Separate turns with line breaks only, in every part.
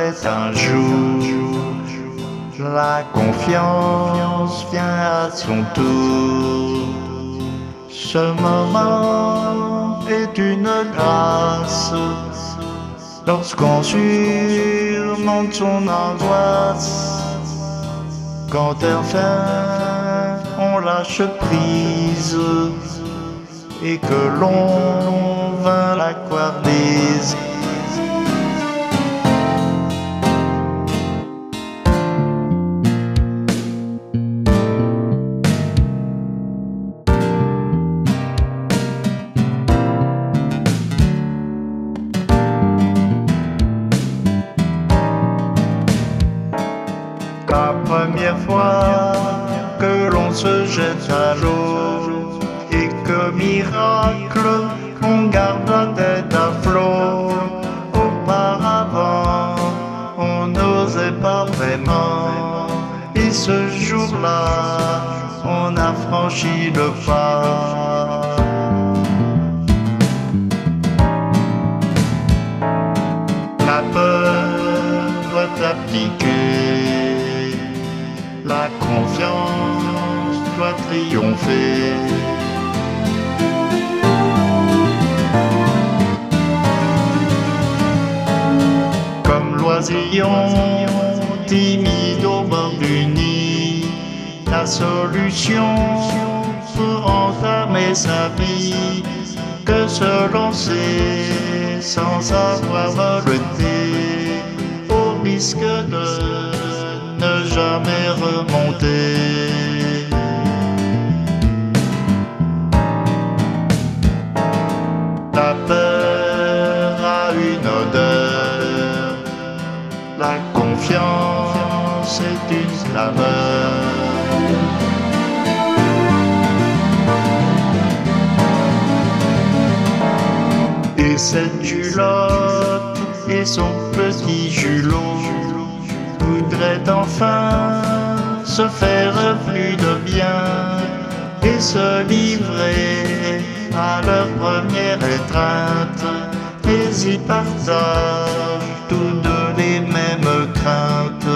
s'arrête un jour. La confiance vient à son tour. Ce moment est une grâce lorsqu'on surmonte son angoisse. Quand enfin on lâche prise et que l'on vainc la couardise. La première fois que l'on se jette à l'eau et que miracle, on garde la tête à flot. Auparavant, on n'osait pas vraiment, et ce jour-là, on a franchi le pas. La peur doit appliquer, la confiance doit triompher. Comme l'oisillon timide au bord du nid, la solution pour entamer sa vie, que se lancer sans savoir voleter, au risque de ne jamais remonter. La peur a une odeur, la confiance est une saveur. Et cette culotte et son petit julot voudraient enfin se faire plus de bien et se livrer à leur première étreinte, et ils partagent tous deux les mêmes craintes.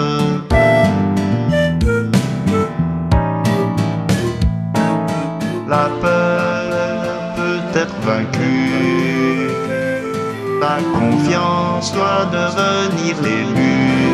La peur peut être vaincue, la confiance doit devenir l'élu.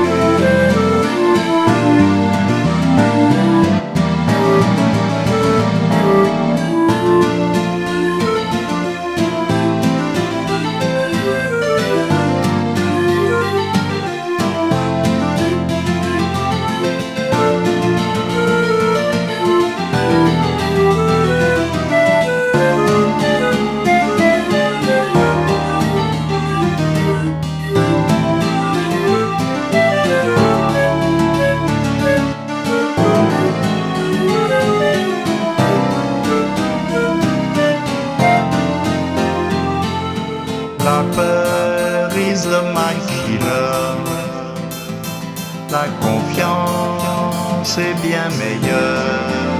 La peur is the mind killer. La confiance est bien meilleure.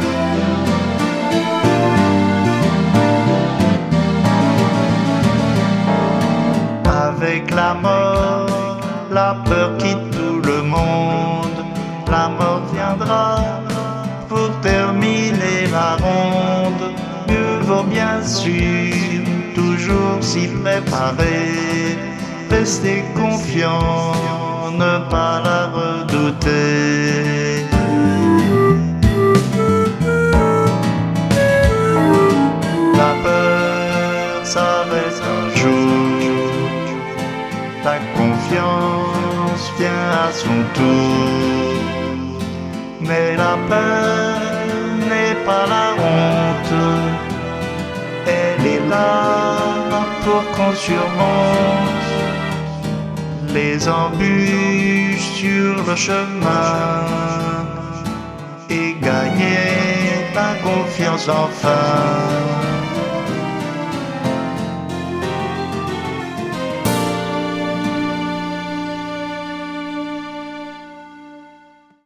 Avec la mort, la peur quitte tout le monde. La mort viendra pour terminer la ronde. Mieux vaut bien sûr toujours s'y préparer, rester confiant, ne pas la redouter. La peur s'arrête un jour, la confiance vient à son tour, mais la peur n'est pas la honte, elle est là pour qu'on surmonte les embûches sur le chemin et gagner ta confiance enfin.